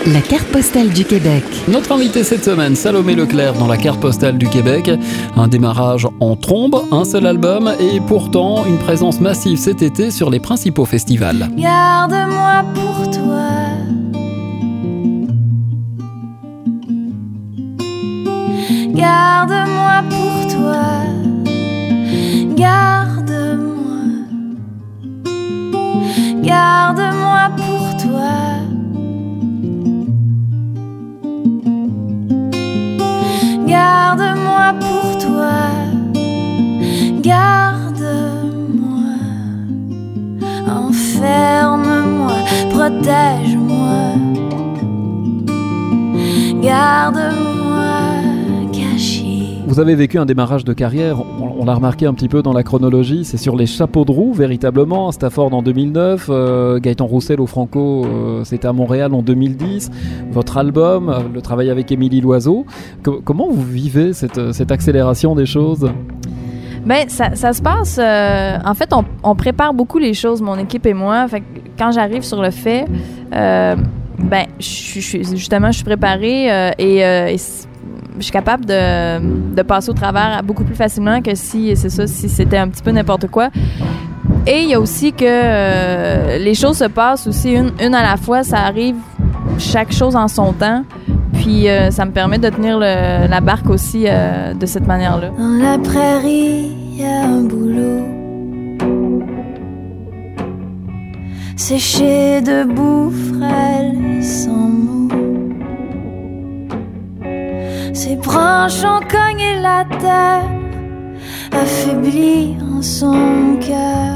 La carte postale du Québec. Notre invité cette semaine, Salomé Leclerc dans la carte postale du Québec. Un démarrage en trombe, un seul album et pourtant une présence massive cet été sur les principaux festivals. Garde-moi pour toi. Garde-moi pour toi. Garde-moi. Garde-moi pour toi. Garde-moi pour toi, garde-moi, enferme-moi, protège-moi, garde-moi caché. Vous avez vécu un démarrage de carrière, on l'a remarqué un petit peu dans la chronologie, c'est sur les chapeaux de roue véritablement, à Stafford en 2009, Gaëtan Roussel au Franco, c'était à Montréal en 2010, votre album, le travail avec Émilie Loiseau. Comment vous vivez cette accélération des choses ? Ben, ça se passe... en fait, on prépare beaucoup les choses, mon équipe et moi. Fait que quand j'arrive sur le fait, ben, je suis préparée et je suis capable de passer au travers beaucoup plus facilement que si c'était un petit peu n'importe quoi. Et il y a aussi que les choses se passent aussi une à la fois. Ça arrive chaque chose en son temps. Puis ça me permet de tenir la barque aussi de cette manière-là. Dans la prairie, il y a un boulot. Séché debout, frêle et sans mots. Ses branches ont cogné la terre, affaibli en son cœur.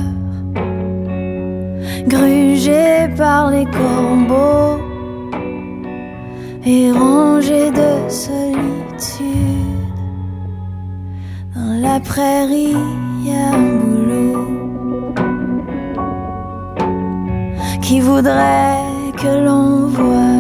Grugé par les corbeaux et rongé de solitude. Dans la prairie, il y a un boulot qui voudrait que l'on voie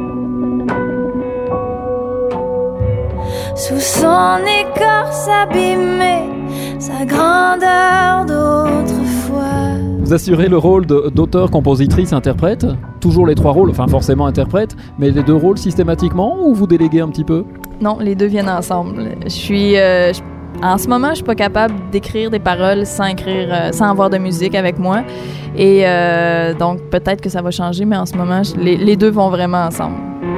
sous son écorce abîmée sa grandeur d'autrefois. Vous assurez le rôle d'auteur, compositrice, interprète ? Toujours les trois rôles, enfin forcément interprète, mais les deux rôles systématiquement ou vous déléguez un petit peu ? Non, les deux viennent ensemble. En ce moment, je suis pas capable d'écrire des paroles sans avoir de musique avec moi. Et donc peut-être que ça va changer, mais en ce moment, les deux vont vraiment ensemble.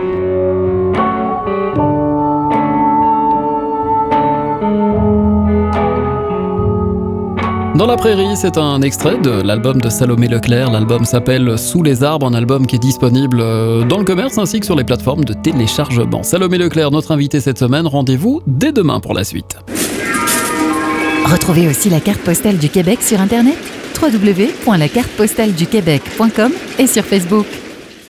Dans la prairie, c'est un extrait de l'album de Salomé Leclerc. L'album s'appelle Sous les arbres, un album qui est disponible dans le commerce ainsi que sur les plateformes de téléchargement. Salomé Leclerc, notre invité cette semaine. Rendez-vous dès demain pour la suite. Retrouvez aussi la carte postale du Québec sur Internet, www.lacartepostaleduquebec.com et sur Facebook.